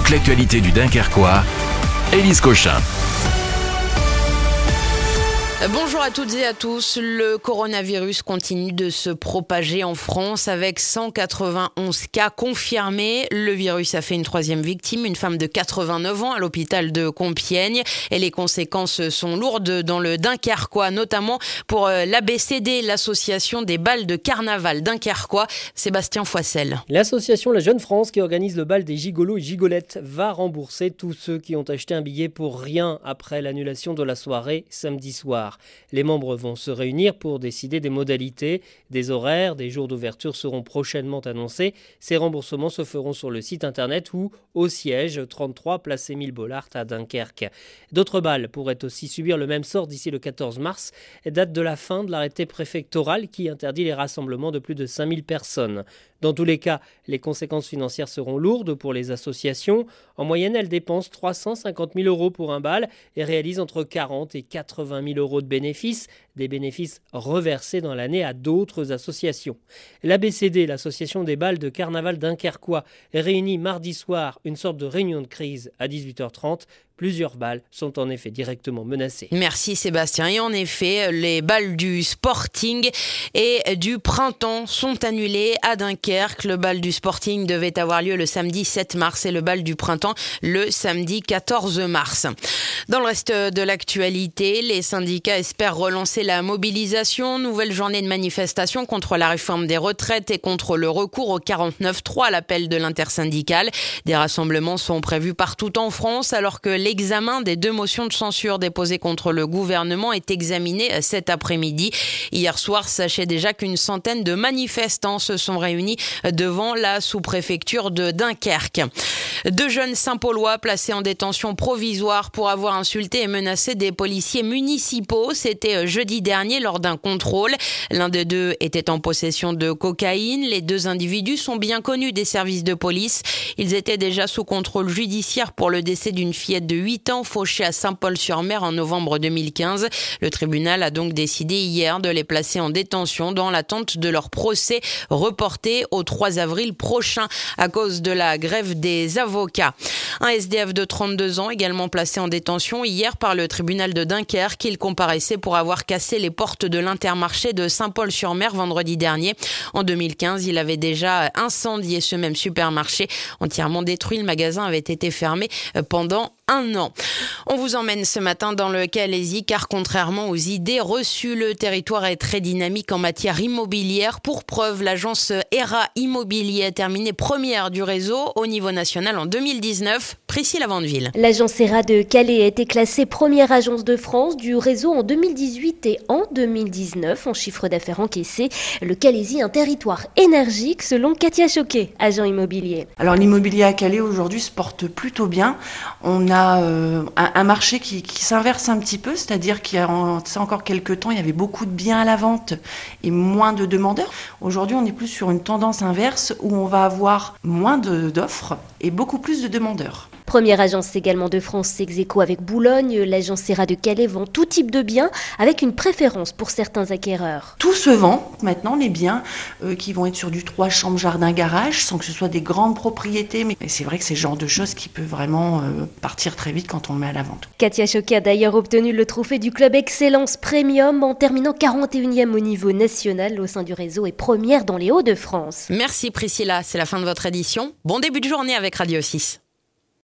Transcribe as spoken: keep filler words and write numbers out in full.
toute l'actualité du Dunkerquois, Élise Cochin. Bonjour à toutes et à tous. Le coronavirus continue de se propager en France avec cent quatre-vingt-onze cas confirmés. Le virus a fait une troisième victime, une femme de quatre-vingt-neuf ans à l'hôpital de Compiègne. Et les conséquences sont lourdes dans le Dunkerquois, notamment pour l'A B C D, l'association des bals de carnaval Dunkerquois. Sébastien Foissel. L'association La Jeune France, qui organise le bal des gigolos et gigolettes, va rembourser tous ceux qui ont acheté un billet pour rien après l'annulation de la soirée samedi soir. Les membres vont se réunir pour décider des modalités, des horaires, des jours d'ouverture seront prochainement annoncés. Ces remboursements se feront sur le site internet ou au siège trente-trois place Émile Bollard à Dunkerque. D'autres bals pourraient aussi subir le même sort d'ici le quatorze mars, date de la fin de l'arrêté préfectoral qui interdit les rassemblements de plus de cinq mille personnes. Dans tous les cas, les conséquences financières seront lourdes pour les associations. En moyenne, elles dépensent trois cent cinquante mille euros pour un bal et réalisent entre quarante et quatre-vingt mille euros de bénéfices, des bénéfices reversés dans l'année à d'autres associations. L'A B C D, l'association des bals de carnaval Dunkerquois, réunit mardi soir une sorte de réunion de crise à dix-huit heures trente. Plusieurs bals sont en effet directement menacés. Merci Sébastien. Et en effet, les bals du Sporting et du Printemps sont annulés à Dunkerque. Le bal du Sporting devait avoir lieu le samedi sept mars et le bal du Printemps le samedi quatorze mars. Dans le reste de l'actualité, les syndicats espèrent relancer la mobilisation. Nouvelle journée de manifestation contre la réforme des retraites et contre le recours au quarante-neuf trois à l'appel de l'intersyndicale. Des rassemblements sont prévus partout en France alors que l'examen des deux motions de censure déposées contre le gouvernement est examiné cet après-midi. Hier soir, sachez déjà qu'une centaine de manifestants se sont réunis devant la sous-préfecture de Dunkerque. Deux jeunes Saint-Paulois placés en détention provisoire pour avoir insulté et menacé des policiers municipaux. C'était jeudi dernier lors d'un contrôle. L'un des deux était en possession de cocaïne. Les deux individus sont bien connus des services de police. Ils étaient déjà sous contrôle judiciaire pour le décès d'une fillette de huit ans fauchée à Saint-Paul-sur-Mer en novembre deux mille quinze. Le tribunal a donc décidé hier de les placer en détention dans l'attente de leur procès reporté au trois avril prochain à cause de la grève des avocats. Un S D F de trente-deux ans également placé en détention hier par le tribunal de Dunkerque. Il comparaissait pour avoir cassé les portes de l'Intermarché de Saint-Paul-sur-Mer vendredi dernier. En deux mille quinze, il avait déjà incendié ce même supermarché. Entièrement détruit, le magasin avait été fermé pendant un an. On vous emmène ce matin dans le Calaisis car contrairement aux idées reçues, le territoire est très dynamique en matière immobilière. Pour preuve, l'agence Era Immobilier a terminé première du réseau au niveau national en deux mille dix-neuf. Priscille Lavandeville. L'agence Era de Calais a été classée première agence de France du réseau en deux mille dix-huit et en deux mille dix-neuf. En chiffre d'affaires encaissé, le Calaisis est un territoire énergique selon Katia Choquet, agent immobilier. Alors l'immobilier à Calais aujourd'hui se porte plutôt bien. On a euh, un, un marché qui, qui s'inverse un petit peu, c'est-à-dire qu'il y a encore quelques temps, il y avait beaucoup de biens à la vente et moins de demandeurs. Aujourd'hui, on est plus sur une tendance inverse où on va avoir moins de, d'offres et beaucoup plus de demandeurs. Première agence également de France ex aequo avec Boulogne, l'agence Era de Calais vend tout type de biens avec une préférence pour certains acquéreurs. Tout se vend maintenant, les biens euh, qui vont être sur du trois chambres, jardin, garage, sans que ce soit des grandes propriétés. Mais c'est vrai que c'est le genre de choses qui peut vraiment euh, partir très vite quand on le met à la vente. Katia Choquet a d'ailleurs obtenu le trophée du club Excellence Premium en terminant quarante et unième au niveau national au sein du réseau et première dans les Hauts-de-France. Merci Priscilla, c'est la fin de votre édition. Bon début de journée avec Radio six.